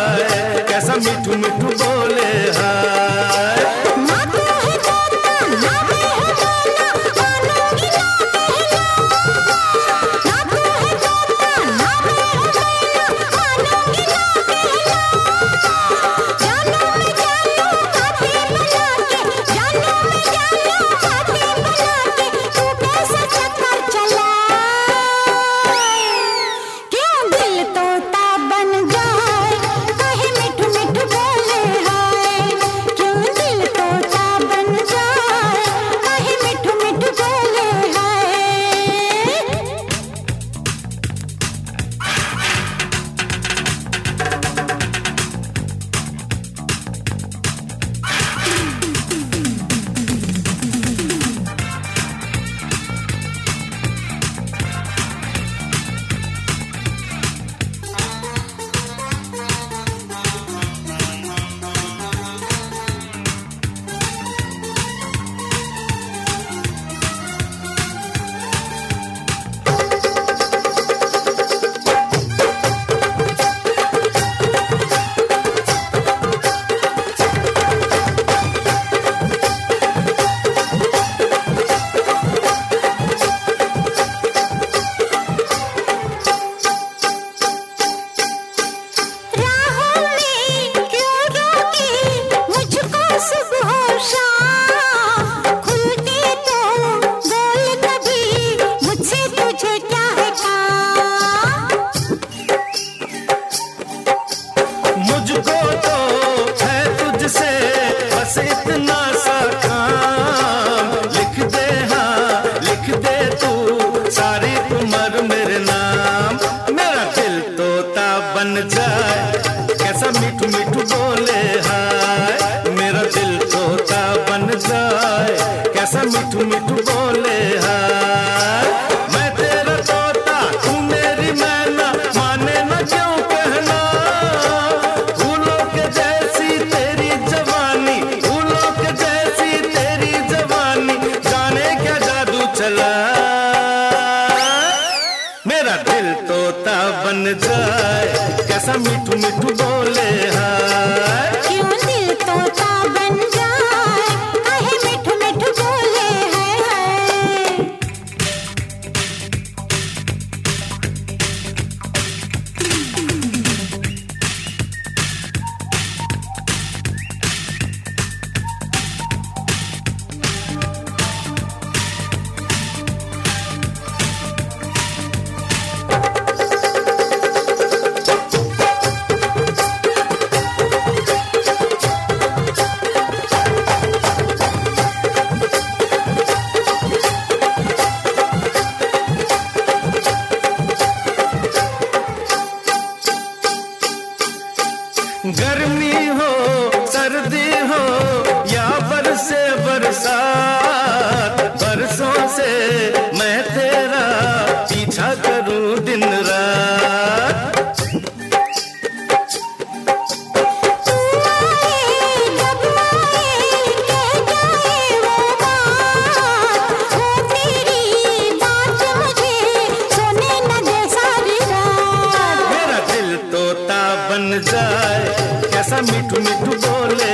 हाय कैसा मिठू मिठू बोले हाय। इतना सा काम लिख दे, हाँ लिख दे तू सारी उम्र मेरे नाम। मेरा दिल तोता बन जाए कैसा मिठू मिठू बोले हाय। मेरा दिल तोता बन जाए कैसा मिठू मिठू बोले हाय। मैं तेरा तोता तू मेरी मैना, माने ना क्यों कहना। फूलों के जैसी तेरी जवानी, फूलों के जैसी तेरी जवानी, जाने क्या जादू चला। मेरा दिल तोता बन जाए कैसा मिठू मिठू बोले हाय। क्यों दिल तोता बन जाए काहे मिठू मिठू बोले हाय। गर्मी हो सर्दी हो या बरसे बरसात, बरसों से मैं तेरा पीछा करूं दिन रात। मेरा दिल तोता बन जाए कैसा मिठू मिठू बोले